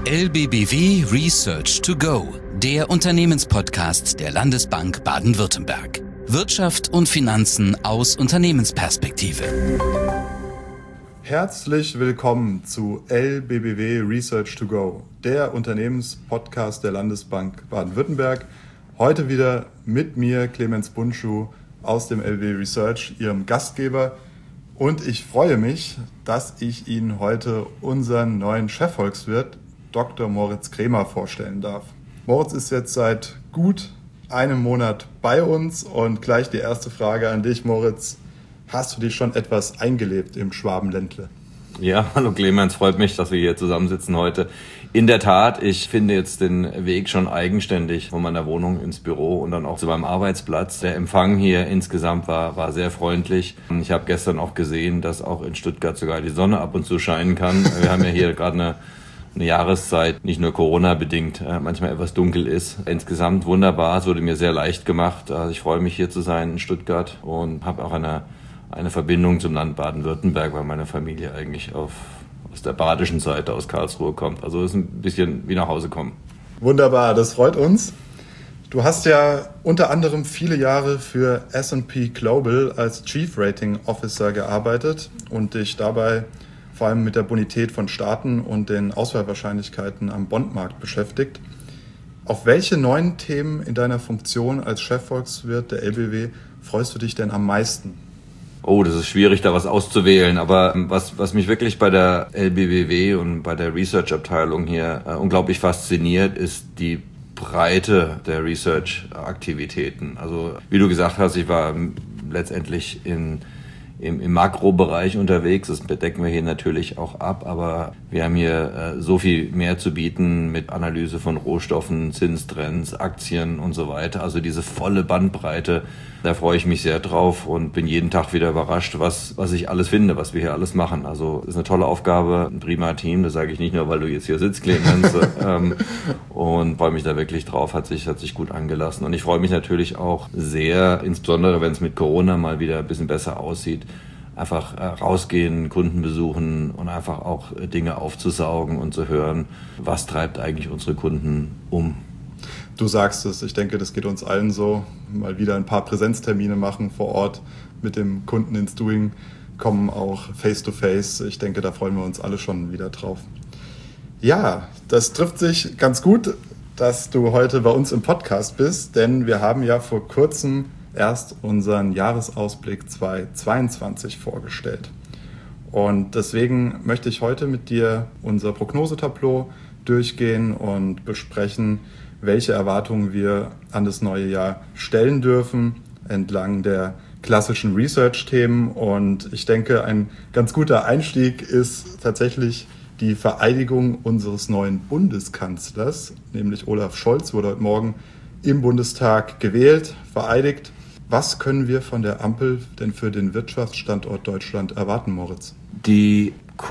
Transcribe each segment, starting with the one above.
LBBW Research to Go, der Unternehmenspodcast der Landesbank Baden-Württemberg. Wirtschaft und Finanzen aus Unternehmensperspektive. Herzlich willkommen zu LBBW Research to Go, der Unternehmenspodcast der Landesbank Baden-Württemberg. Heute wieder mit mir, Clemens Bundschuh aus dem LBBW Research, Ihrem Gastgeber. Und ich freue mich, dass ich Ihnen heute unseren neuen Chefvolkswirt, Dr. Moritz Krämer, vorstellen darf. Moritz ist jetzt seit gut einem Monat bei uns und gleich die erste Frage an dich, Moritz. Hast du dich schon etwas eingelebt im Schwabenländle? Ja, hallo Clemens, freut mich, dass wir hier zusammensitzen heute. In der Tat, ich finde jetzt den Weg schon eigenständig von meiner Wohnung ins Büro und dann auch zu meinem Arbeitsplatz. Der Empfang hier insgesamt war sehr freundlich. Ich habe gestern auch gesehen, dass auch in Stuttgart sogar die Sonne ab und zu scheinen kann. Wir haben ja hier gerade eine Jahreszeit, nicht nur Corona-bedingt, manchmal etwas dunkel ist. Insgesamt wunderbar, es wurde mir sehr leicht gemacht. Also ich freue mich hier zu sein in Stuttgart und habe auch eine Verbindung zum Land Baden-Württemberg, weil meine Familie eigentlich aus der badischen Seite aus Karlsruhe kommt. Also es ist ein bisschen wie nach Hause kommen. Wunderbar, das freut uns. Du hast ja unter anderem viele Jahre für S&P Global als Chief Rating Officer gearbeitet und dich dabei vor allem mit der Bonität von Staaten und den Auswahlwahrscheinlichkeiten am Bondmarkt beschäftigt. Auf welche neuen Themen in deiner Funktion als Chefvolkswirt der LBBW freust du dich denn am meisten? Oh, das ist schwierig, da was auszuwählen. Aber was mich wirklich bei der LBBW und bei der Research-Abteilung hier unglaublich fasziniert, ist die Breite der Research-Aktivitäten. Also wie du gesagt hast, ich war letztendlich im Makrobereich unterwegs. Das bedecken wir hier natürlich auch ab, aber wir haben hier so viel mehr zu bieten mit Analyse von Rohstoffen, Zinstrends, Aktien und so weiter. Also diese volle Bandbreite, da freue ich mich sehr drauf und bin jeden Tag wieder überrascht, was ich alles finde, was wir hier alles machen. Also ist eine tolle Aufgabe, ein prima Team, das sage ich nicht nur, weil du jetzt hier sitzt, Clemens, und freue mich da wirklich drauf, hat sich gut angelassen. Und ich freue mich natürlich auch sehr, insbesondere wenn es mit Corona mal wieder ein bisschen besser aussieht, einfach rausgehen, Kunden besuchen und einfach auch Dinge aufzusaugen und zu hören, was treibt eigentlich unsere Kunden um. Du sagst es, ich denke, das geht uns allen so. Mal wieder ein paar Präsenztermine machen vor Ort mit dem Kunden ins Doing, kommen auch face-to-face. Ich denke, da freuen wir uns alle schon wieder drauf. Ja, das trifft sich ganz gut, dass du heute bei uns im Podcast bist, denn wir haben ja vor kurzem erst unseren Jahresausblick 2022 vorgestellt. Und deswegen möchte ich heute mit dir unser Prognosetableau durchgehen und besprechen, welche Erwartungen wir an das neue Jahr stellen dürfen entlang der klassischen Research-Themen. Und ich denke, ein ganz guter Einstieg ist tatsächlich die Vereidigung unseres neuen Bundeskanzlers, nämlich Olaf Scholz, wurde heute Morgen im Bundestag gewählt, vereidigt. Was können wir von der Ampel denn für den Wirtschaftsstandort Deutschland erwarten, Moritz? Die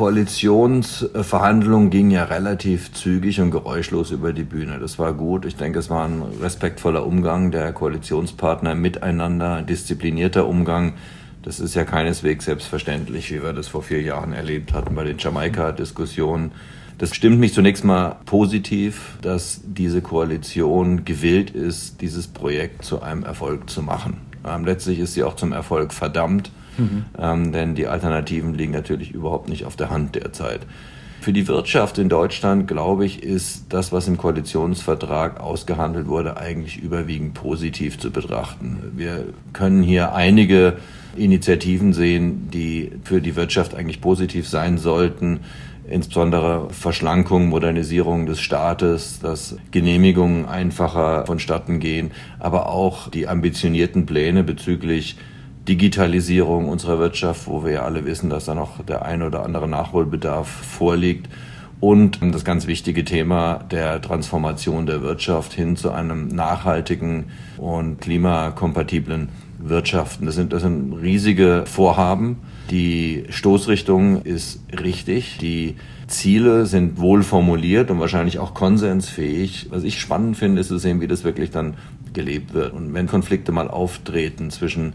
Koalitionsverhandlungen gingen ja relativ zügig und geräuschlos über die Bühne. Das war gut. Ich denke, es war ein respektvoller Umgang der Koalitionspartner miteinander, ein disziplinierter Umgang. Das ist ja keineswegs selbstverständlich, wie wir das vor 4 Jahren erlebt hatten bei den Jamaika-Diskussionen. Das stimmt mich zunächst mal positiv, dass diese Koalition gewillt ist, dieses Projekt zu einem Erfolg zu machen. Letztlich ist sie auch zum Erfolg verdammt, denn die Alternativen liegen natürlich überhaupt nicht auf der Hand derzeit. Für die Wirtschaft in Deutschland, glaube ich, ist das, was im Koalitionsvertrag ausgehandelt wurde, eigentlich überwiegend positiv zu betrachten. Wir können hier einige Initiativen sehen, die für die Wirtschaft eigentlich positiv sein sollten. Insbesondere Verschlankung, Modernisierung des Staates, dass Genehmigungen einfacher vonstatten gehen, aber auch die ambitionierten Pläne bezüglich Digitalisierung unserer Wirtschaft, wo wir ja alle wissen, dass da noch der ein oder andere Nachholbedarf vorliegt. Und das ganz wichtige Thema der Transformation der Wirtschaft hin zu einem nachhaltigen und klimakompatiblen Wirtschaften. Das sind riesige Vorhaben. Die Stoßrichtung ist richtig. Die Ziele sind wohl formuliert und wahrscheinlich auch konsensfähig. Was ich spannend finde, ist zu sehen, wie das wirklich dann gelebt wird. Und wenn Konflikte mal auftreten zwischen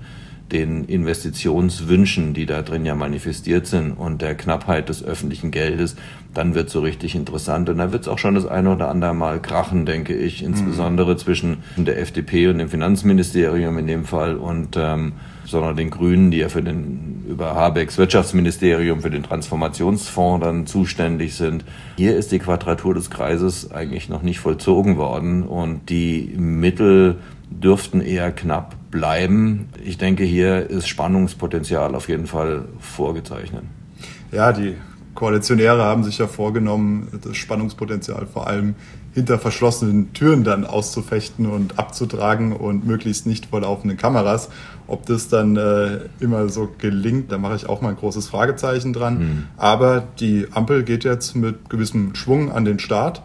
den Investitionswünschen, die da drin ja manifestiert sind und der Knappheit des öffentlichen Geldes, dann wird es so richtig interessant. Und dann wird es auch schon das eine oder andere Mal krachen, denke ich, insbesondere zwischen der FDP und dem Finanzministerium in dem Fall und sondern den Grünen, die ja über Habecks Wirtschaftsministerium für den Transformationsfonds dann zuständig sind. Hier ist die Quadratur des Kreises eigentlich noch nicht vollzogen worden und die Mittel dürften eher knapp bleiben. Ich denke, hier ist Spannungspotenzial auf jeden Fall vorgezeichnet. Ja, die Koalitionäre haben sich ja vorgenommen, das Spannungspotenzial vor allem hinter verschlossenen Türen dann auszufechten und abzutragen und möglichst nicht vor laufenden Kameras. Ob das dann immer so gelingt, da mache ich auch mal ein großes Fragezeichen dran. Aber die Ampel geht jetzt mit gewissem Schwung an den Start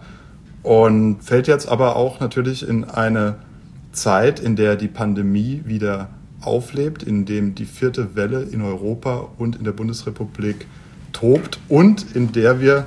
und fällt jetzt aber auch natürlich in eine Zeit, in der die Pandemie wieder auflebt, in dem die 4. Welle in Europa und in der Bundesrepublik tobt und in der wir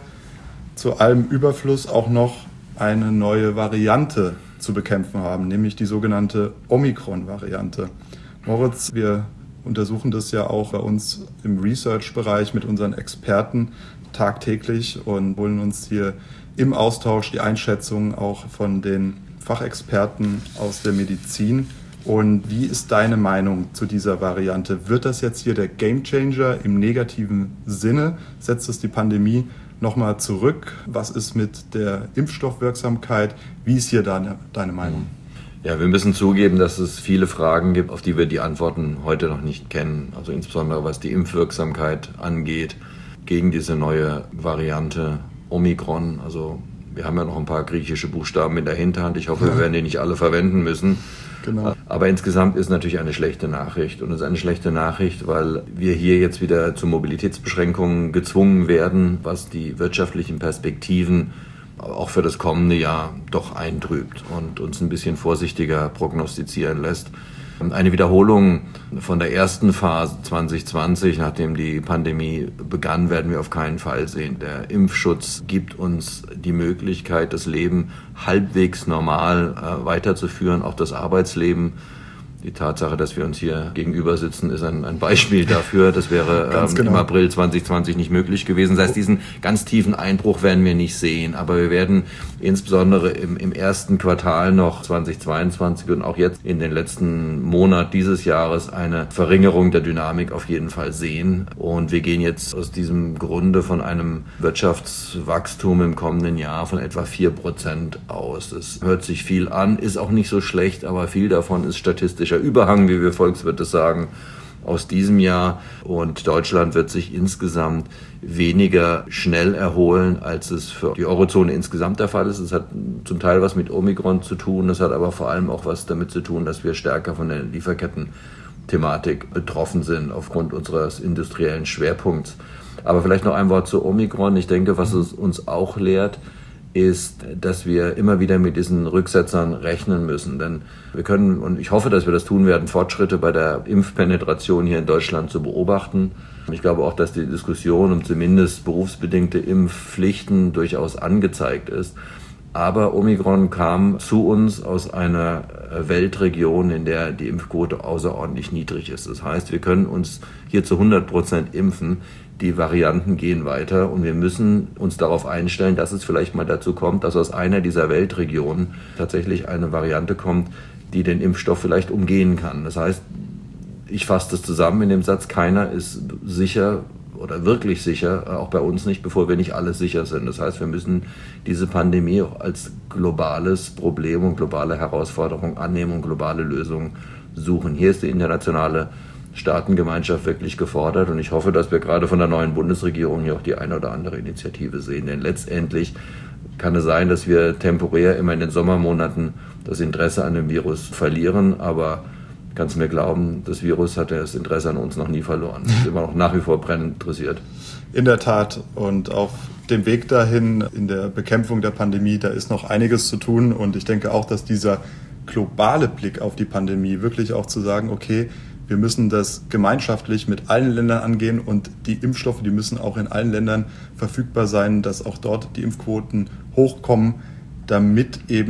zu allem Überfluss auch noch eine neue Variante zu bekämpfen haben, nämlich die sogenannte Omikron-Variante. Moritz, wir untersuchen das ja auch bei uns im Research-Bereich mit unseren Experten tagtäglich und holen uns hier im Austausch die Einschätzung auch von den Fachexperten aus der Medizin. Und wie ist deine Meinung zu dieser Variante? Wird das jetzt hier der Gamechanger im negativen Sinne? Setzt es die Pandemie nochmal zurück? Was ist mit der Impfstoffwirksamkeit? Wie ist hier deine Meinung? Ja, wir müssen zugeben, dass es viele Fragen gibt, auf die wir die Antworten heute noch nicht kennen. Also insbesondere was die Impfwirksamkeit angeht gegen diese neue Variante Omikron. Also wir haben ja noch ein paar griechische Buchstaben in der Hinterhand. Ich hoffe, wir werden die nicht alle verwenden müssen. Genau. Aber insgesamt ist natürlich eine schlechte Nachricht. Und es ist eine schlechte Nachricht, weil wir hier jetzt wieder zu Mobilitätsbeschränkungen gezwungen werden, was die wirtschaftlichen Perspektiven auch für das kommende Jahr doch eintrübt und uns ein bisschen vorsichtiger prognostizieren lässt. Eine Wiederholung von der ersten Phase 2020, nachdem die Pandemie begann, werden wir auf keinen Fall sehen. Der Impfschutz gibt uns die Möglichkeit, das Leben halbwegs normal weiterzuführen, auch das Arbeitsleben. Die Tatsache, dass wir uns hier gegenüber sitzen, ist ein Beispiel dafür. Das wäre im April 2020 nicht möglich gewesen. Das heißt, diesen ganz tiefen Einbruch werden wir nicht sehen. Aber wir werden insbesondere im ersten Quartal noch 2022 und auch jetzt in den letzten Monat dieses Jahres eine Verringerung der Dynamik auf jeden Fall sehen. Und wir gehen jetzt aus diesem Grunde von einem Wirtschaftswachstum im kommenden Jahr von etwa 4% aus. Das hört sich viel an, ist auch nicht so schlecht, aber viel davon ist statistisch Überhang, wie wir Volkswirte sagen, aus diesem Jahr. Und Deutschland wird sich insgesamt weniger schnell erholen, als es für die Eurozone insgesamt der Fall ist. Es hat zum Teil was mit Omikron zu tun, es hat aber vor allem auch was damit zu tun, dass wir stärker von der Lieferketten-Thematik betroffen sind aufgrund unseres industriellen Schwerpunkts. Aber vielleicht noch ein Wort zu Omikron. Ich denke, was es uns auch lehrt, ist, dass wir immer wieder mit diesen Rücksetzern rechnen müssen. Denn wir können, und ich hoffe, dass wir das tun werden, Fortschritte bei der Impfpenetration hier in Deutschland zu beobachten. Ich glaube auch, dass die Diskussion um zumindest berufsbedingte Impfpflichten durchaus angezeigt ist. Aber Omikron kam zu uns aus einer Weltregion, in der die Impfquote außerordentlich niedrig ist. Das heißt, wir können uns hier zu 100% impfen. Die Varianten gehen weiter und wir müssen uns darauf einstellen, dass es vielleicht mal dazu kommt, dass aus einer dieser Weltregionen tatsächlich eine Variante kommt, die den Impfstoff vielleicht umgehen kann. Das heißt, ich fasse das zusammen in dem Satz, keiner ist sicher oder wirklich sicher, auch bei uns nicht, bevor wir nicht alle sicher sind. Das heißt, wir müssen diese Pandemie auch als globales Problem und globale Herausforderung annehmen und globale Lösungen suchen. Hier ist die internationale Staatengemeinschaft wirklich gefordert und ich hoffe, dass wir gerade von der neuen Bundesregierung hier auch die eine oder andere Initiative sehen. Denn letztendlich kann es sein, dass wir temporär immer in den Sommermonaten das Interesse an dem Virus verlieren, aber kannst du mir glauben, das Virus hat das Interesse an uns noch nie verloren. Es ist immer noch nach wie vor brennend interessiert. In der Tat. Und auf dem Weg dahin, in der Bekämpfung der Pandemie, da ist noch einiges zu tun. Und ich denke auch, dass dieser globale Blick auf die Pandemie wirklich auch zu sagen, okay, wir müssen das gemeinschaftlich mit allen Ländern angehen und die Impfstoffe, die müssen auch in allen Ländern verfügbar sein, dass auch dort die Impfquoten hochkommen, damit eben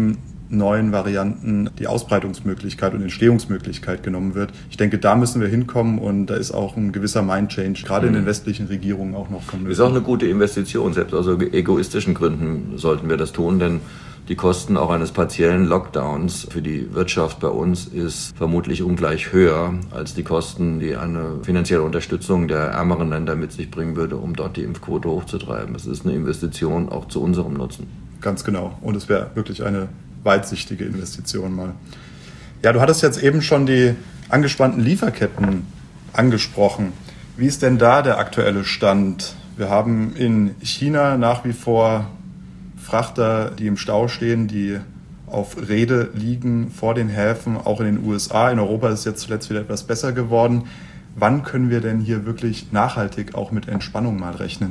neuen Varianten die Ausbreitungsmöglichkeit und Entstehungsmöglichkeit genommen wird. Ich denke, da müssen wir hinkommen und da ist auch ein gewisser Mind-Change, gerade in den westlichen Regierungen auch noch von. Ist auch eine gute Investition, selbst aus egoistischen Gründen sollten wir das tun, denn die Kosten auch eines partiellen Lockdowns für die Wirtschaft bei uns ist vermutlich ungleich höher als die Kosten, die eine finanzielle Unterstützung der ärmeren Länder mit sich bringen würde, um dort die Impfquote hochzutreiben. Es ist eine Investition auch zu unserem Nutzen. Ganz genau. Und es wäre wirklich eine weitsichtige Investition mal. Ja, du hattest jetzt eben schon die angespannten Lieferketten angesprochen. Wie ist denn da der aktuelle Stand? Wir haben in China nach wie vor Frachter, die im Stau stehen, die auf Reede liegen vor den Häfen, auch in den USA. In Europa ist es jetzt zuletzt wieder etwas besser geworden. Wann können wir denn hier wirklich nachhaltig auch mit Entspannung mal rechnen?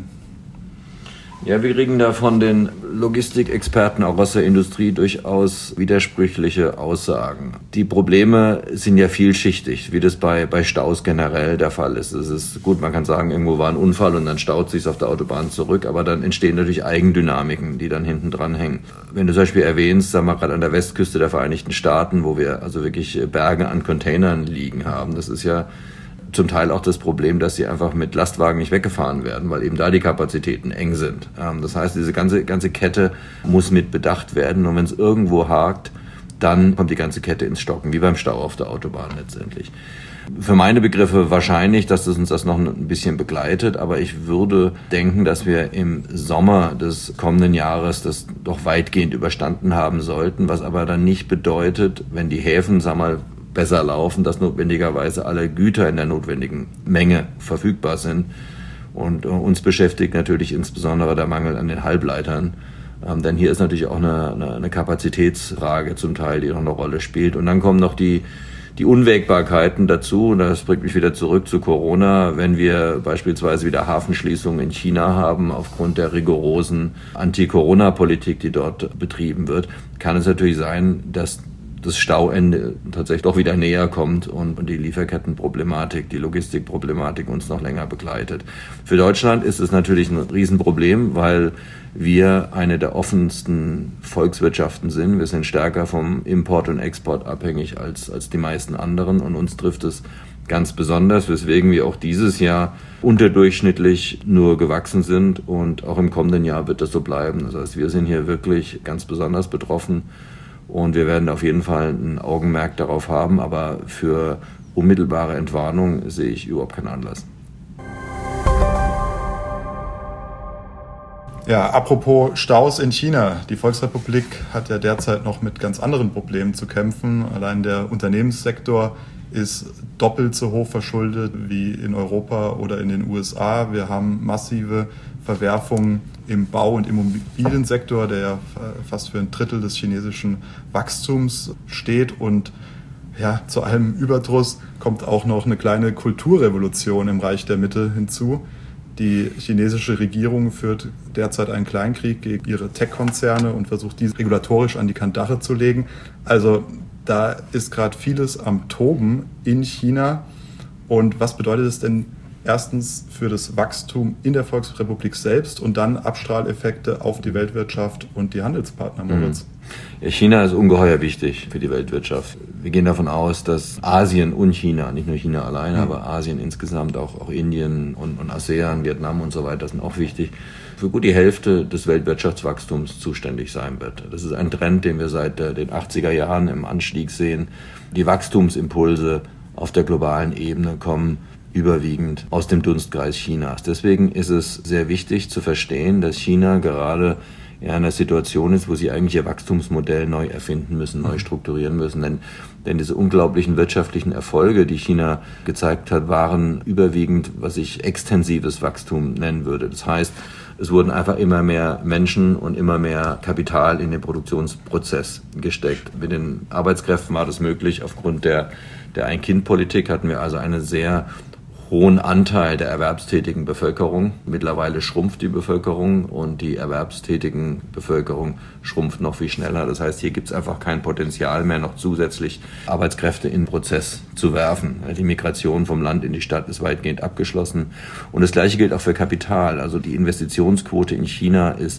Ja, wir kriegen da von den Logistikexperten auch aus der Industrie durchaus widersprüchliche Aussagen. Die Probleme sind ja vielschichtig, wie das bei Staus generell der Fall ist. Es ist gut, man kann sagen, irgendwo war ein Unfall und dann staut sich auf der Autobahn zurück, aber dann entstehen natürlich Eigendynamiken, die dann hinten dran hängen. Wenn du zum Beispiel erwähnst, sagen wir gerade an der Westküste der Vereinigten Staaten, wo wir also wirklich Berge an Containern liegen haben, das ist ja zum Teil auch das Problem, dass sie einfach mit Lastwagen nicht weggefahren werden, weil eben da die Kapazitäten eng sind. Das heißt, diese ganze Kette muss mit bedacht werden und wenn es irgendwo hakt, dann kommt die ganze Kette ins Stocken, wie beim Stau auf der Autobahn letztendlich. Für meine Begriffe wahrscheinlich, dass uns das noch ein bisschen begleitet, aber ich würde denken, dass wir im Sommer des kommenden Jahres das doch weitgehend überstanden haben sollten, was aber dann nicht bedeutet, wenn die Häfen, sagen wir mal, besser laufen, dass notwendigerweise alle Güter in der notwendigen Menge verfügbar sind. Und uns beschäftigt natürlich insbesondere der Mangel an den Halbleitern. Denn hier ist natürlich auch eine Kapazitätsfrage zum Teil, die noch eine Rolle spielt. Und dann kommen noch die Unwägbarkeiten dazu. Und das bringt mich wieder zurück zu Corona. Wenn wir beispielsweise wieder Hafenschließungen in China haben, aufgrund der rigorosen Anti-Corona-Politik, die dort betrieben wird, kann es natürlich sein, dass das Stauende tatsächlich doch wieder näher kommt und die Lieferkettenproblematik, die Logistikproblematik uns noch länger begleitet. Für Deutschland ist es natürlich ein Riesenproblem, weil wir eine der offensten Volkswirtschaften sind. Wir sind stärker vom Import und Export abhängig als die meisten anderen und uns trifft es ganz besonders, weswegen wir auch dieses Jahr unterdurchschnittlich nur gewachsen sind und auch im kommenden Jahr wird das so bleiben. Das heißt, wir sind hier wirklich ganz besonders betroffen. Und wir werden auf jeden Fall ein Augenmerk darauf haben, aber für unmittelbare Entwarnung sehe ich überhaupt keinen Anlass. Ja, apropos Staus in China. Die Volksrepublik hat ja derzeit noch mit ganz anderen Problemen zu kämpfen. Allein der Unternehmenssektor ist doppelt so hoch verschuldet wie in Europa oder in den USA. Wir haben massive Verwerfungen im Bau- und Immobiliensektor, der ja fast für ein Drittel des chinesischen Wachstums steht. Und ja, zu allem Überdruss kommt auch noch eine kleine Kulturrevolution im Reich der Mitte hinzu. Die chinesische Regierung führt derzeit einen Kleinkrieg gegen ihre Tech-Konzerne und versucht, diese regulatorisch an die Kandare zu legen. Also da ist gerade vieles am Toben in China. Und was bedeutet es denn erstens für das Wachstum in der Volksrepublik selbst und dann Abstrahleffekte auf die Weltwirtschaft und die Handelspartner, Moritz? Ja, China ist ungeheuer wichtig für die Weltwirtschaft. Wir gehen davon aus, dass Asien und China, nicht nur China alleine, aber Asien insgesamt, auch Indien und ASEAN, Vietnam und so weiter sind auch wichtig, für gut die Hälfte des Weltwirtschaftswachstums zuständig sein wird. Das ist ein Trend, den wir seit den 80er Jahren im Anstieg sehen. Die Wachstumsimpulse auf der globalen Ebene kommen überwiegend aus dem Dunstkreis Chinas. Deswegen ist es sehr wichtig zu verstehen, dass China gerade in einer Situation ist, wo sie eigentlich ihr Wachstumsmodell neu erfinden müssen, neu strukturieren müssen. Denn diese unglaublichen wirtschaftlichen Erfolge, die China gezeigt hat, waren überwiegend, was ich extensives Wachstum nennen würde. Das heißt, es wurden einfach immer mehr Menschen und immer mehr Kapital in den Produktionsprozess gesteckt. Mit den Arbeitskräften war das möglich. Aufgrund der Ein-Kind-Politik hatten wir also einen sehr hohen Anteil der erwerbstätigen Bevölkerung. Mittlerweile schrumpft die Bevölkerung und die erwerbstätigen Bevölkerung schrumpft noch viel schneller. Das heißt, hier gibt es einfach kein Potenzial mehr, noch zusätzlich Arbeitskräfte in den Prozess zu werfen. Die Migration vom Land in die Stadt ist weitgehend abgeschlossen. Und das Gleiche gilt auch für Kapital. Also die Investitionsquote in China ist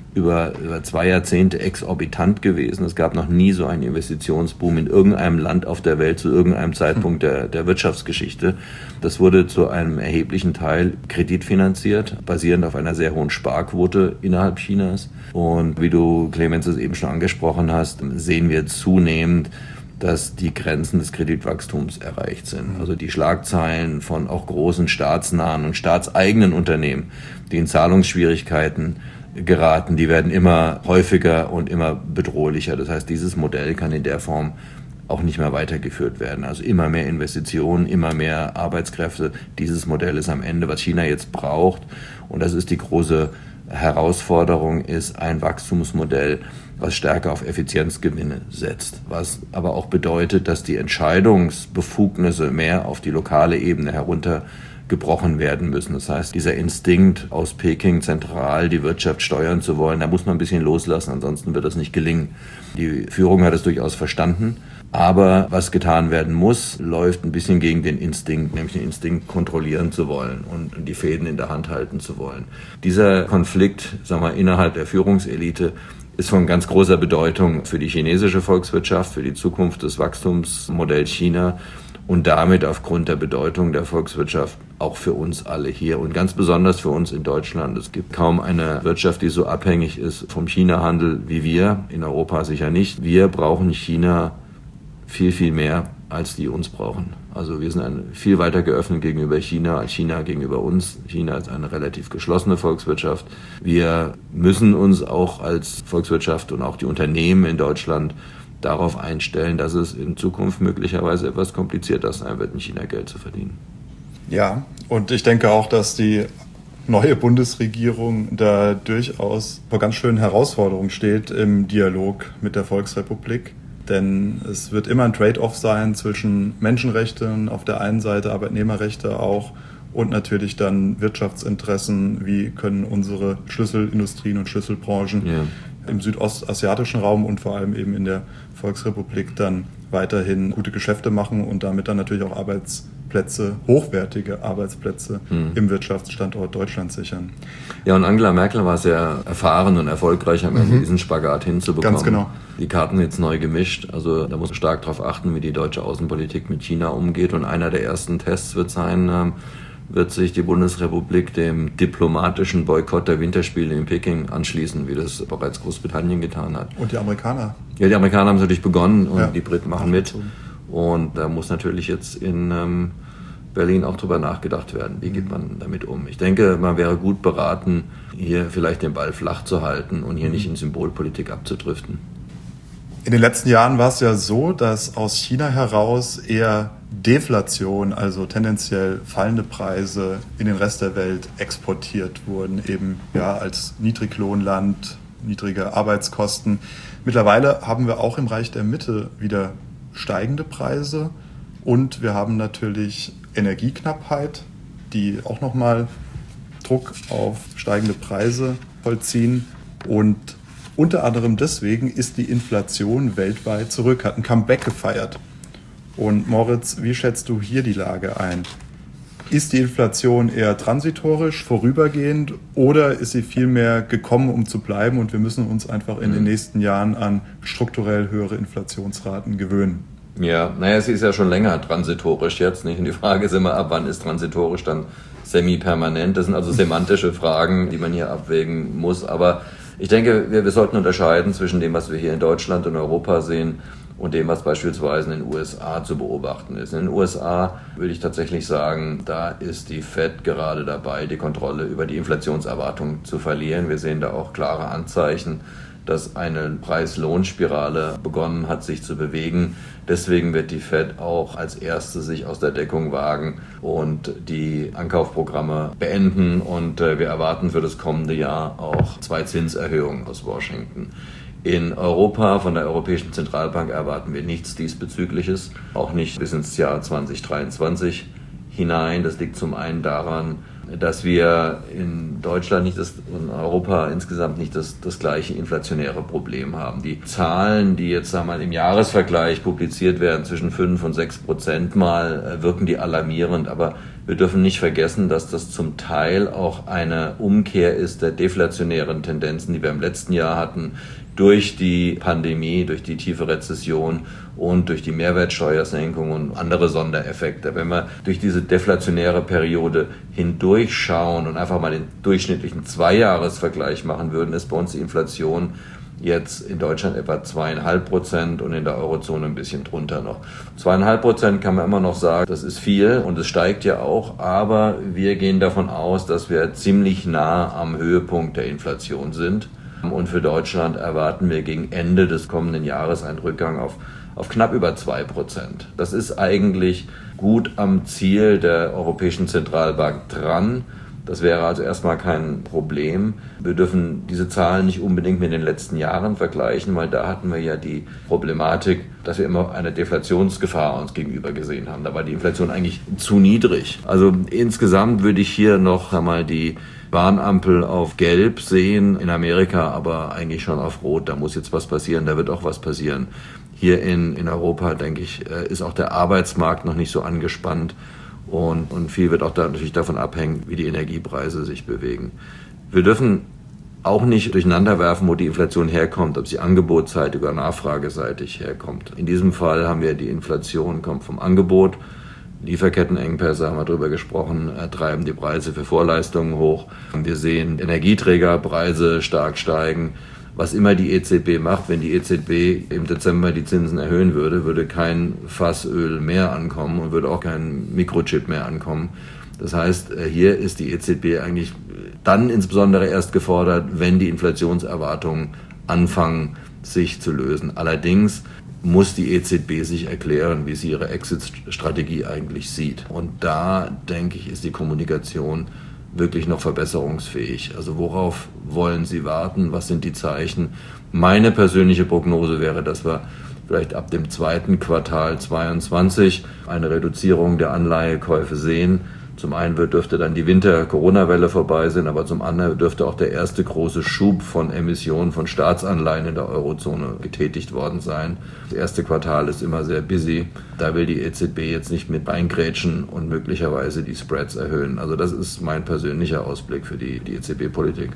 über 2 Jahrzehnte exorbitant gewesen. Es gab noch nie so einen Investitionsboom in irgendeinem Land auf der Welt zu irgendeinem Zeitpunkt der Wirtschaftsgeschichte. Das wurde zu einem erheblichen Teil kreditfinanziert, basierend auf einer sehr hohen Sparquote innerhalb Chinas. Und wie du, Clemens, es eben schon angesprochen hast, sehen wir zunehmend, dass die Grenzen des Kreditwachstums erreicht sind. Also die Schlagzeilen von auch großen staatsnahen und staatseigenen Unternehmen, die in Zahlungsschwierigkeiten geraten, die werden immer häufiger und immer bedrohlicher. Das heißt, dieses Modell kann in der Form auch nicht mehr weitergeführt werden. Also immer mehr Investitionen, immer mehr Arbeitskräfte. Dieses Modell ist am Ende, was China jetzt braucht. Und das ist die große Herausforderung, ist ein Wachstumsmodell, was stärker auf Effizienzgewinne setzt. Was aber auch bedeutet, dass die Entscheidungsbefugnisse mehr auf die lokale Ebene heruntergebrochen werden müssen. Das heißt, dieser Instinkt aus Peking zentral die Wirtschaft steuern zu wollen, da muss man ein bisschen loslassen, ansonsten wird das nicht gelingen. Die Führung hat es durchaus verstanden, aber was getan werden muss, läuft ein bisschen gegen den Instinkt, nämlich den Instinkt kontrollieren zu wollen und die Fäden in der Hand halten zu wollen. Dieser Konflikt, sagen wir, innerhalb der Führungselite ist von ganz großer Bedeutung für die chinesische Volkswirtschaft, für die Zukunft des Wachstumsmodells China und damit aufgrund der Bedeutung der Volkswirtschaft auch für uns alle hier und ganz besonders für uns in Deutschland. Es gibt kaum eine Wirtschaft, die so abhängig ist vom China-Handel wie wir, in Europa sicher nicht. Wir brauchen China viel, viel mehr, als die uns brauchen. Also wir sind viel weiter geöffnet gegenüber China als China gegenüber uns. China ist eine relativ geschlossene Volkswirtschaft. Wir müssen uns auch als Volkswirtschaft und auch die Unternehmen in Deutschland darauf einstellen, dass es in Zukunft möglicherweise etwas komplizierter sein wird, in China Geld zu verdienen. Ja, und ich denke auch, dass die neue Bundesregierung da durchaus vor ganz schönen Herausforderungen steht im Dialog mit der Volksrepublik. Denn es wird immer ein Trade-off sein zwischen Menschenrechten auf der einen Seite, Arbeitnehmerrechte auch und natürlich dann Wirtschaftsinteressen, wie können unsere Schlüsselindustrien und Schlüsselbranchen im südostasiatischen Raum und vor allem eben in der Volksrepublik dann weiterhin gute Geschäfte machen und damit dann natürlich auch Arbeitsplätze, hochwertige Arbeitsplätze im Wirtschaftsstandort Deutschland sichern. Ja, und Angela Merkel war sehr erfahren und erfolgreich am Ende diesen Spagat hinzubekommen. Ganz genau. Die Karten jetzt neu gemischt, also da muss man stark darauf achten, wie die deutsche Außenpolitik mit China umgeht und einer der ersten Tests wird sein, wird sich die Bundesrepublik dem diplomatischen Boykott der Winterspiele in Peking anschließen, wie das bereits Großbritannien getan hat. Und die Amerikaner? Ja, die Amerikaner haben es natürlich begonnen und ja, die Briten machen mit. Und da muss natürlich jetzt in Berlin auch drüber nachgedacht werden, wie geht man damit um. Ich denke, man wäre gut beraten, hier vielleicht den Ball flach zu halten und hier nicht in Symbolpolitik abzudriften. In den letzten Jahren war es ja so, dass aus China heraus eher Deflation, also tendenziell fallende Preise in den Rest der Welt exportiert wurden, eben ja als Niedriglohnland, niedrige Arbeitskosten. Mittlerweile haben wir auch im Reich der Mitte wieder steigende Preise und wir haben natürlich Energieknappheit, die auch nochmal Druck auf steigende Preise vollziehen und unter anderem deswegen ist die Inflation weltweit zurück, hat ein Comeback gefeiert. Und Moritz, wie schätzt du hier die Lage ein? Ist die Inflation eher transitorisch, vorübergehend oder ist sie vielmehr gekommen, um zu bleiben und wir müssen uns einfach in den nächsten Jahren an strukturell höhere Inflationsraten gewöhnen? Ja, naja, sie ist ja schon länger transitorisch jetzt, nicht? Und die Frage ist immer, ab wann ist transitorisch dann semi-permanent? Das sind also semantische Fragen, die man hier abwägen muss, aber ich denke, wir sollten unterscheiden zwischen dem, was wir hier in Deutschland und Europa sehen und dem, was beispielsweise in den USA zu beobachten ist. In den USA würde ich tatsächlich sagen, da ist die Fed gerade dabei, die Kontrolle über die Inflationserwartung zu verlieren. Wir sehen da auch klare Anzeichen, dass eine Preis-Lohn-Spirale begonnen hat, sich zu bewegen. Deswegen wird die Fed auch als Erste sich aus der Deckung wagen und die Ankaufprogramme beenden. Und wir erwarten für das kommende Jahr auch 2 Zinserhöhungen aus Washington. In Europa, von der Europäischen Zentralbank, erwarten wir nichts Diesbezügliches, auch nicht bis ins Jahr 2023 hinein. Das liegt zum einen daran, dass wir in Deutschland und Europa insgesamt nicht das gleiche inflationäre Problem haben. Die Zahlen, die jetzt im Jahresvergleich publiziert werden, zwischen 5 und 6% mal, wirken die alarmierend. Aber wir dürfen nicht vergessen, dass das zum Teil auch eine Umkehr ist der deflationären Tendenzen, die wir im letzten Jahr hatten, durch die Pandemie, durch die tiefe Rezession und durch die Mehrwertsteuersenkung und andere Sondereffekte. Wenn wir durch diese deflationäre Periode hindurchschauen und einfach mal den durchschnittlichen 2-Jahres-Vergleich machen würden, ist bei uns die Inflation jetzt in Deutschland etwa 2,5% und in der Eurozone ein bisschen drunter noch. 2,5% kann man immer noch sagen, das ist viel und es steigt ja auch, aber wir gehen davon aus, dass wir ziemlich nah am Höhepunkt der Inflation sind. Und für Deutschland erwarten wir gegen Ende des kommenden Jahres einen Rückgang auf knapp über 2%. Das ist eigentlich gut am Ziel der Europäischen Zentralbank dran. Das wäre also erstmal kein Problem. Wir dürfen diese Zahlen nicht unbedingt mit den letzten Jahren vergleichen, weil da hatten wir ja die Problematik, dass wir immer eine Deflationsgefahr uns gegenüber gesehen haben. Da war die Inflation eigentlich zu niedrig. Also insgesamt würde ich hier noch einmal die Warnampel auf Gelb sehen, in Amerika aber eigentlich schon auf Rot. Da muss jetzt was passieren, da wird auch was passieren. Hier in Europa, denke ich, ist auch der Arbeitsmarkt noch nicht so angespannt und viel wird auch natürlich davon abhängen, wie die Energiepreise sich bewegen. Wir dürfen auch nicht durcheinander werfen, wo die Inflation herkommt, ob sie angebotsseitig oder nachfrageseitig herkommt. In diesem Fall haben wir die Inflation, kommt vom Angebot. Lieferkettenengpässe, haben wir darüber gesprochen, treiben die Preise für Vorleistungen hoch. Wir sehen Energieträgerpreise stark steigen. Was immer die EZB macht, wenn die EZB im Dezember die Zinsen erhöhen würde kein Fass Öl mehr ankommen und würde auch kein Mikrochip mehr ankommen. Das heißt, hier ist die EZB eigentlich dann insbesondere erst gefordert, wenn die Inflationserwartungen anfangen, sich zu lösen. Allerdings muss die EZB sich erklären, wie sie ihre Exit-Strategie eigentlich sieht. Und da, denke ich, ist die Kommunikation wirklich noch verbesserungsfähig. Also worauf wollen Sie warten? Was sind die Zeichen? Meine persönliche Prognose wäre, dass wir vielleicht ab dem 2. Quartal 2022 eine Reduzierung der Anleihekäufe sehen. Zum einen dürfte dann die Winter-Corona-Welle vorbei sein, aber zum anderen dürfte auch der erste große Schub von Emissionen von Staatsanleihen in der Eurozone getätigt worden sein. Das erste Quartal ist immer sehr busy. Da will die EZB jetzt nicht mit reingrätschen und möglicherweise die Spreads erhöhen. Also das ist mein persönlicher Ausblick für die EZB-Politik.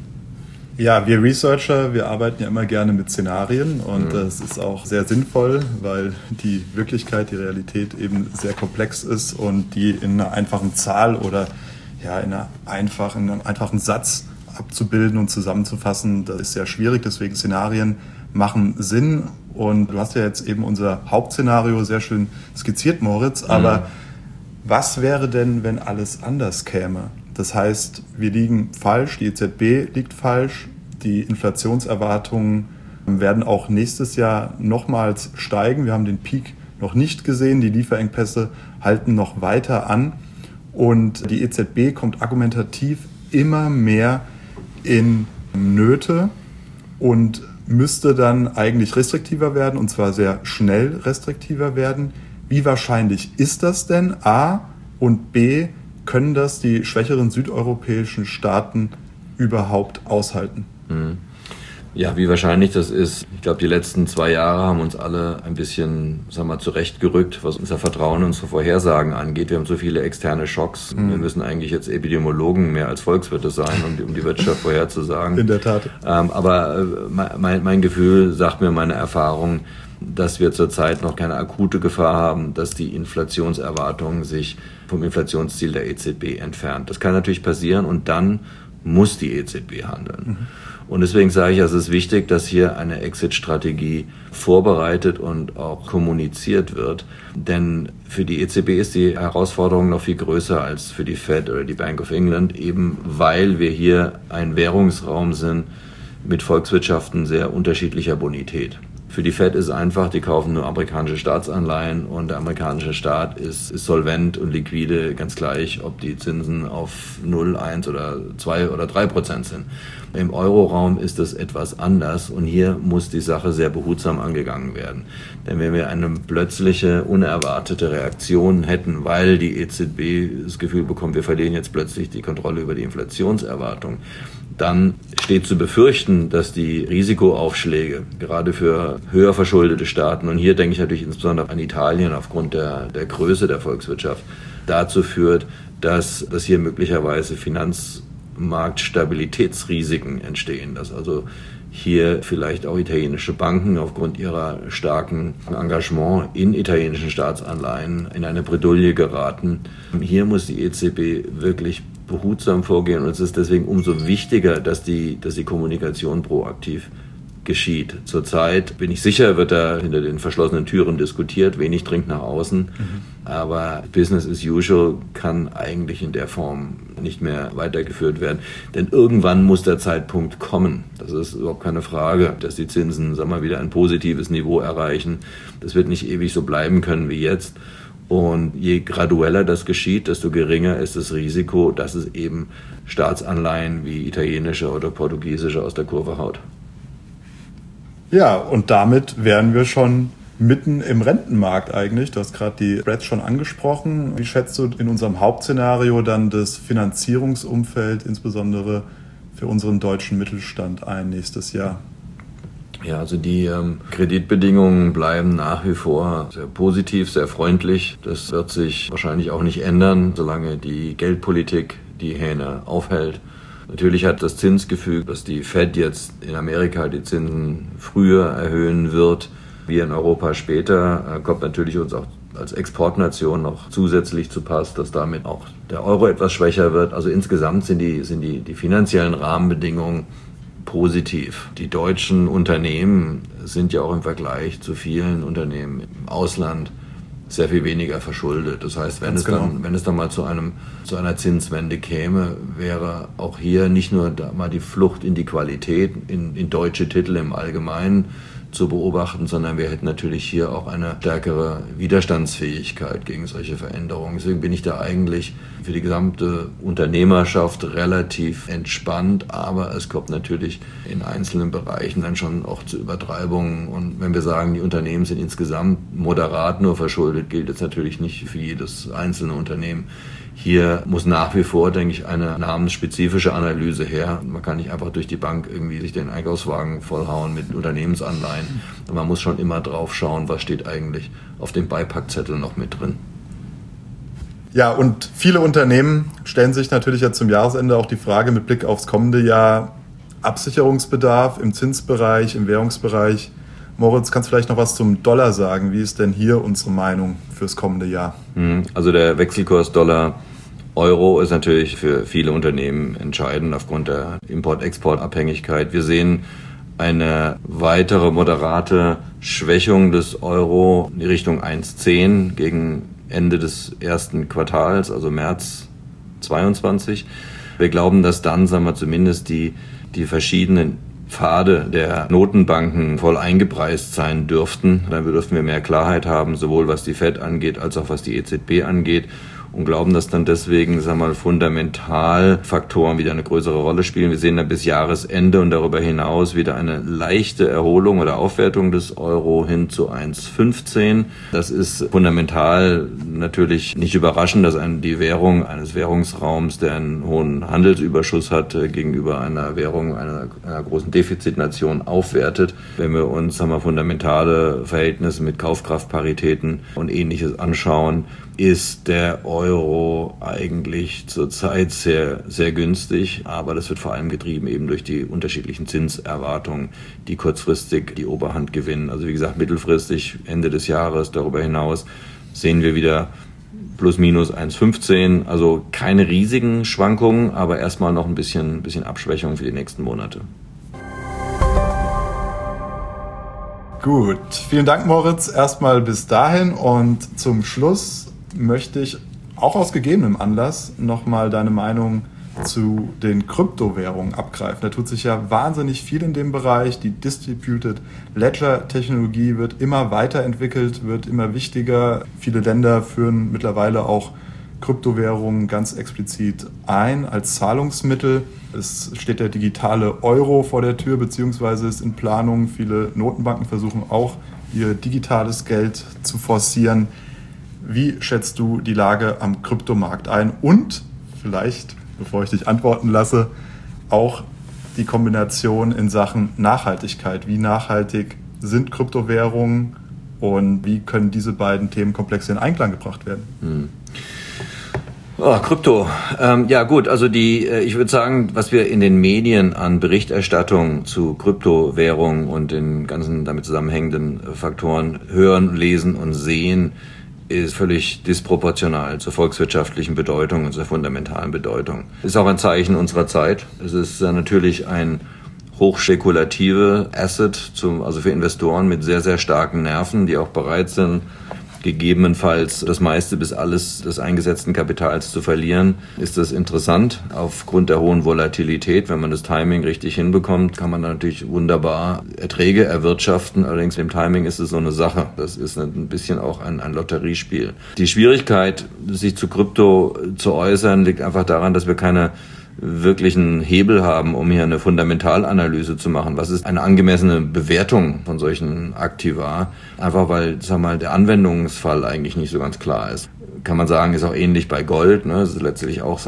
Ja, wir Researcher, wir arbeiten ja immer gerne mit Szenarien und das ist auch sehr sinnvoll, weil die Wirklichkeit, die Realität eben sehr komplex ist und die in einer einfachen Zahl oder ja in einem einfachen Satz abzubilden und zusammenzufassen, das ist sehr schwierig. Deswegen Szenarien machen Sinn und du hast ja jetzt eben unser Hauptszenario sehr schön skizziert, Moritz, aber was wäre denn, wenn alles anders käme? Das heißt, wir liegen falsch, die EZB liegt falsch, die Inflationserwartungen werden auch nächstes Jahr nochmals steigen. Wir haben den Peak noch nicht gesehen, die Lieferengpässe halten noch weiter an und die EZB kommt argumentativ immer mehr in Nöte und müsste dann eigentlich restriktiver werden und zwar sehr schnell restriktiver werden. Wie wahrscheinlich ist das denn? A und B, können das die schwächeren südeuropäischen Staaten überhaupt aushalten? Ja, wie wahrscheinlich das ist. Ich glaube, die letzten 2 Jahre haben uns alle ein bisschen, zurechtgerückt, was unser Vertrauen in unsere Vorhersagen angeht. Wir haben so viele externe Schocks. Wir müssen eigentlich jetzt Epidemiologen mehr als Volkswirte sein, um die Wirtschaft vorherzusagen. In der Tat. Aber mein Gefühl sagt mir, meine Erfahrung, dass wir zurzeit noch keine akute Gefahr haben, dass die Inflationserwartungen sich vom Inflationsziel der EZB entfernt. Das kann natürlich passieren und dann muss die EZB handeln. Und deswegen sage ich, es ist wichtig, dass hier eine Exit-Strategie vorbereitet und auch kommuniziert wird. Denn für die EZB ist die Herausforderung noch viel größer als für die Fed oder die Bank of England, eben weil wir hier ein Währungsraum sind mit Volkswirtschaften sehr unterschiedlicher Bonität. Für die Fed ist einfach, die kaufen nur amerikanische Staatsanleihen und der amerikanische Staat ist solvent und liquide, ganz gleich, ob die Zinsen auf 0, 1 oder 2 oder 3% sind. Im Euroraum ist das etwas anders und hier muss die Sache sehr behutsam angegangen werden. Denn wenn wir eine plötzliche, unerwartete Reaktion hätten, weil die EZB das Gefühl bekommt, wir verlieren jetzt plötzlich die Kontrolle über die Inflationserwartung, dann steht zu befürchten, dass die Risikoaufschläge, gerade für höher verschuldete Staaten, und hier denke ich natürlich insbesondere an Italien aufgrund der Größe der Volkswirtschaft, dazu führt, dass hier möglicherweise Finanzmarktstabilitätsrisiken entstehen, dass also hier vielleicht auch italienische Banken aufgrund ihrer starken Engagement in italienischen Staatsanleihen in eine Bredouille geraten. Hier muss die EZB wirklich behutsam vorgehen und es ist deswegen umso wichtiger, dass die Kommunikation proaktiv geschieht. Zurzeit, bin ich sicher, wird da hinter den verschlossenen Türen diskutiert, wenig dringt nach außen, aber Business as usual kann eigentlich in der Form nicht mehr weitergeführt werden. Denn irgendwann muss der Zeitpunkt kommen, das ist überhaupt keine Frage, dass die Zinsen, wieder ein positives Niveau erreichen. Das wird nicht ewig so bleiben können wie jetzt. Und je gradueller das geschieht, desto geringer ist das Risiko, dass es eben Staatsanleihen wie italienische oder portugiesische aus der Kurve haut. Ja, und damit wären wir schon mitten im Rentenmarkt eigentlich. Du hast gerade die Spreads schon angesprochen. Wie schätzt du in unserem Hauptszenario dann das Finanzierungsumfeld, insbesondere für unseren deutschen Mittelstand ein nächstes Jahr? Ja, also die Kreditbedingungen bleiben nach wie vor sehr positiv, sehr freundlich. Das wird sich wahrscheinlich auch nicht ändern, solange die Geldpolitik die Hähne aufhält. Natürlich hat das Zinsgefüge, dass die Fed jetzt in Amerika die Zinsen früher erhöhen wird, wir in Europa später, kommt natürlich uns auch als Exportnation noch zusätzlich zu Pass, dass damit auch der Euro etwas schwächer wird. Also insgesamt sind die finanziellen Rahmenbedingungen positiv. Die deutschen Unternehmen sind ja auch im Vergleich zu vielen Unternehmen im Ausland sehr viel weniger verschuldet. Das heißt, wenn es dann mal zu einer Zinswende käme, wäre auch hier nicht nur mal die Flucht in die Qualität, in deutsche Titel im Allgemeinen zu beobachten, sondern wir hätten natürlich hier auch eine stärkere Widerstandsfähigkeit gegen solche Veränderungen. Deswegen bin ich da eigentlich für die gesamte Unternehmerschaft relativ entspannt, aber es kommt natürlich in einzelnen Bereichen dann schon auch zu Übertreibungen. Und wenn wir sagen, die Unternehmen sind insgesamt moderat nur verschuldet, gilt das natürlich nicht für jedes einzelne Unternehmen. Hier muss nach wie vor, denke ich, eine namensspezifische Analyse her. Man kann nicht einfach durch die Bank irgendwie sich den Einkaufswagen vollhauen mit Unternehmensanleihen. Man muss schon immer drauf schauen, was steht eigentlich auf dem Beipackzettel noch mit drin. Ja, und viele Unternehmen stellen sich natürlich jetzt zum Jahresende auch die Frage mit Blick aufs kommende Jahr, Absicherungsbedarf im Zinsbereich, im Währungsbereich. Moritz, kannst du vielleicht noch was zum Dollar sagen? Wie ist denn hier unsere Meinung fürs kommende Jahr? Also der Wechselkurs Dollar-Euro ist natürlich für viele Unternehmen entscheidend aufgrund der Import-Export-Abhängigkeit. Wir sehen eine weitere moderate Schwächung des Euro in Richtung 1,10 gegen Ende des ersten Quartals, also März 2022. Wir glauben, dass dann, zumindest die verschiedenen Pfade der Notenbanken voll eingepreist sein dürften. Dann dürften wir mehr Klarheit haben, sowohl was die Fed angeht, als auch was die EZB angeht. Und glauben, dass dann deswegen, fundamental Faktoren wieder eine größere Rolle spielen. Wir sehen dann bis Jahresende und darüber hinaus wieder eine leichte Erholung oder Aufwertung des Euro hin zu 1,15. Das ist fundamental natürlich nicht überraschend, dass die Währung eines Währungsraums, der einen hohen Handelsüberschuss hat, gegenüber einer Währung einer großen Defizitnation aufwertet. Wenn wir uns fundamentale Verhältnisse mit Kaufkraftparitäten und Ähnliches anschauen, ist der Euro eigentlich zurzeit sehr, sehr günstig, aber das wird vor allem getrieben eben durch die unterschiedlichen Zinserwartungen, die kurzfristig die Oberhand gewinnen. Also wie gesagt, mittelfristig, Ende des Jahres, darüber hinaus sehen wir wieder plus minus 1,15, also keine riesigen Schwankungen, aber erstmal noch ein bisschen Abschwächung für die nächsten Monate. Gut, vielen Dank, Moritz. Erstmal bis dahin und zum Schluss möchte ich auch aus gegebenem Anlass nochmal deine Meinung zu den Kryptowährungen abgreifen. Da tut sich ja wahnsinnig viel in dem Bereich. Die Distributed Ledger Technologie wird immer weiterentwickelt, wird immer wichtiger. Viele Länder führen mittlerweile auch Kryptowährungen ganz explizit ein als Zahlungsmittel. Es steht der digitale Euro vor der Tür, beziehungsweise ist in Planung. Viele Notenbanken versuchen auch, ihr digitales Geld zu forcieren. Wie schätzt du die Lage am Kryptomarkt ein? Und vielleicht, bevor ich dich antworten lasse, auch die Kombination in Sachen Nachhaltigkeit. Wie nachhaltig sind Kryptowährungen und wie können diese beiden Themenkomplexe in Einklang gebracht werden? Krypto. Ja gut, also ich würde sagen, was wir in den Medien an Berichterstattung zu Kryptowährungen und den ganzen damit zusammenhängenden Faktoren hören, lesen und sehen, ist völlig disproportional zur volkswirtschaftlichen Bedeutung und zur fundamentalen Bedeutung. Ist auch ein Zeichen unserer Zeit. Es ist natürlich ein hochspekulative Asset, also für Investoren mit sehr, sehr starken Nerven, die auch bereit sind, gegebenenfalls das meiste bis alles des eingesetzten Kapitals zu verlieren. Ist das interessant? Aufgrund der hohen Volatilität, wenn man das Timing richtig hinbekommt, kann man natürlich wunderbar Erträge erwirtschaften. Allerdings im Timing ist es so eine Sache. Das ist ein bisschen auch ein Lotteriespiel. Die Schwierigkeit, sich zu Krypto zu äußern, liegt einfach daran, dass wir keine wirklichen Hebel haben, um hier eine Fundamentalanalyse zu machen. Was ist eine angemessene Bewertung von solchen Aktiva? Einfach weil, der Anwendungsfall eigentlich nicht so ganz klar ist. Kann man sagen, ist auch ähnlich bei Gold. Ne? Es ist letztlich auch,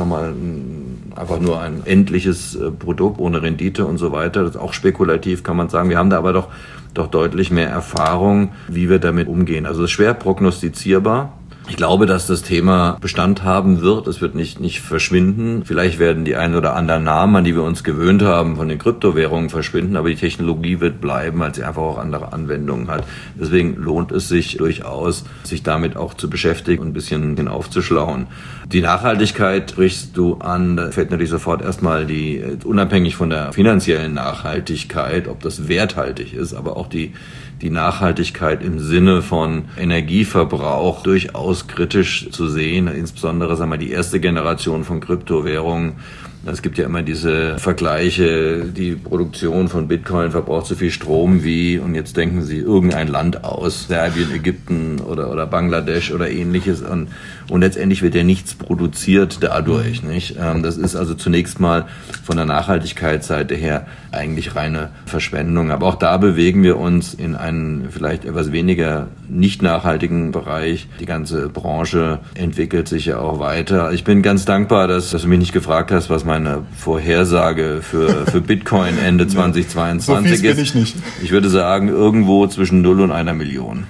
einfach nur ein endliches Produkt ohne Rendite und so weiter. Das ist auch spekulativ, kann man sagen. Wir haben da aber doch deutlich mehr Erfahrung, wie wir damit umgehen. Also es ist schwer prognostizierbar. Ich glaube, dass das Thema Bestand haben wird. Es wird nicht verschwinden. Vielleicht werden die ein oder anderen Namen, an die wir uns gewöhnt haben, von den Kryptowährungen verschwinden. Aber die Technologie wird bleiben, weil sie einfach auch andere Anwendungen hat. Deswegen lohnt es sich durchaus, sich damit auch zu beschäftigen und ein bisschen aufzuschlauen. Die Nachhaltigkeit sprichst du an. Da fällt natürlich sofort erstmal unabhängig von der finanziellen Nachhaltigkeit, ob das werthaltig ist, aber auch die Nachhaltigkeit im Sinne von Energieverbrauch durchaus kritisch zu sehen, insbesondere die erste Generation von Kryptowährungen. Es gibt ja immer diese Vergleiche, die Produktion von Bitcoin verbraucht so viel Strom wie, und jetzt denken Sie irgendein Land aus, Serbien, Ägypten oder Bangladesch oder ähnliches, und letztendlich wird ja nichts produziert dadurch, nicht? Das ist also zunächst mal von der Nachhaltigkeitsseite her eigentlich reine Verschwendung. Aber auch da bewegen wir uns in einen vielleicht etwas weniger nicht nachhaltigen Bereich. Die ganze Branche entwickelt sich ja auch weiter. Ich bin ganz dankbar, dass du mich nicht gefragt hast, was meine Vorhersage für Bitcoin Ende 2022 ist. So fies bin ich nicht. Ich würde sagen, irgendwo zwischen 0 und 1 Million.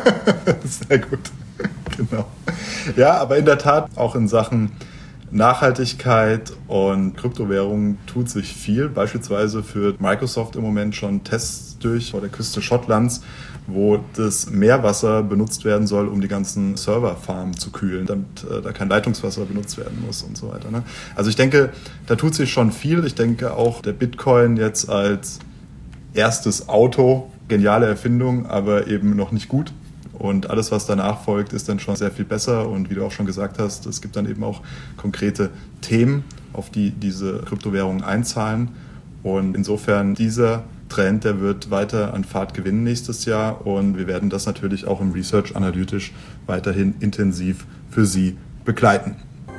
Sehr gut. Genau. Ja, aber in der Tat auch in Sachen Nachhaltigkeit und Kryptowährungen tut sich viel. Beispielsweise führt Microsoft im Moment schon Tests durch vor der Küste Schottlands, wo das Meerwasser benutzt werden soll, um die ganzen Serverfarmen zu kühlen, damit da kein Leitungswasser benutzt werden muss und so weiter. Ne? Also ich denke, da tut sich schon viel. Ich denke auch, der Bitcoin jetzt als erstes Auto, geniale Erfindung, aber eben noch nicht gut. Und alles, was danach folgt, ist dann schon sehr viel besser. Und wie du auch schon gesagt hast, es gibt dann eben auch konkrete Themen, auf die diese Kryptowährungen einzahlen. Und insofern dieser Trend, der wird weiter an Fahrt gewinnen nächstes Jahr. Und wir werden das natürlich auch im Research analytisch weiterhin intensiv für Sie begleiten.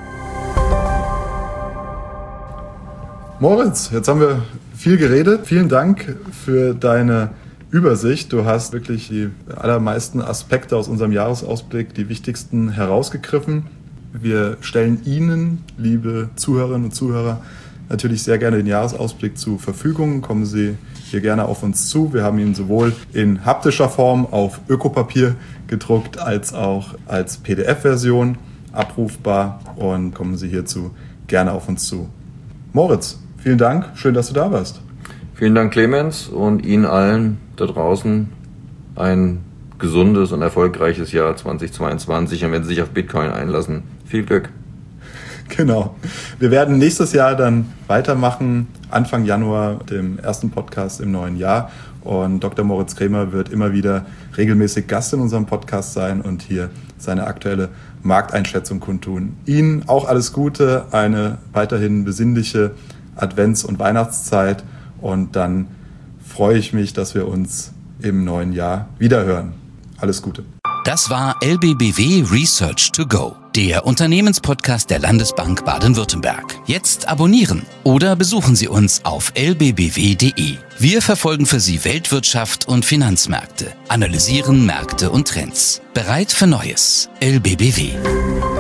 Moritz, jetzt haben wir viel geredet. Vielen Dank für deine Übersicht. Du hast wirklich die allermeisten Aspekte aus unserem Jahresausblick, die wichtigsten herausgegriffen. Wir stellen Ihnen, liebe Zuhörerinnen und Zuhörer, natürlich sehr gerne den Jahresausblick zur Verfügung. Kommen Sie hier gerne auf uns zu. Wir haben ihn sowohl in haptischer Form auf Ökopapier gedruckt als auch als PDF-Version abrufbar, und kommen Sie hierzu gerne auf uns zu. Moritz, vielen Dank. Schön, dass du da warst. Vielen Dank, Clemens, und Ihnen allen da draußen ein gesundes und erfolgreiches Jahr 2022. Und wenn Sie sich auf Bitcoin einlassen, viel Glück. Genau. Wir werden nächstes Jahr dann weitermachen, Anfang Januar, dem ersten Podcast im neuen Jahr. Und Dr. Moritz Krämer wird immer wieder regelmäßig Gast in unserem Podcast sein und hier seine aktuelle Markteinschätzung kundtun. Ihnen auch alles Gute, eine weiterhin besinnliche Advents- und Weihnachtszeit. Und dann freue ich mich, dass wir uns im neuen Jahr wiederhören. Alles Gute. Das war LBBW Research to Go. der Unternehmenspodcast der Landesbank Baden-Württemberg. Jetzt abonnieren oder besuchen Sie uns auf lbbw.de. Wir verfolgen für Sie Weltwirtschaft und Finanzmärkte, analysieren Märkte und Trends. Bereit für Neues. LBBW.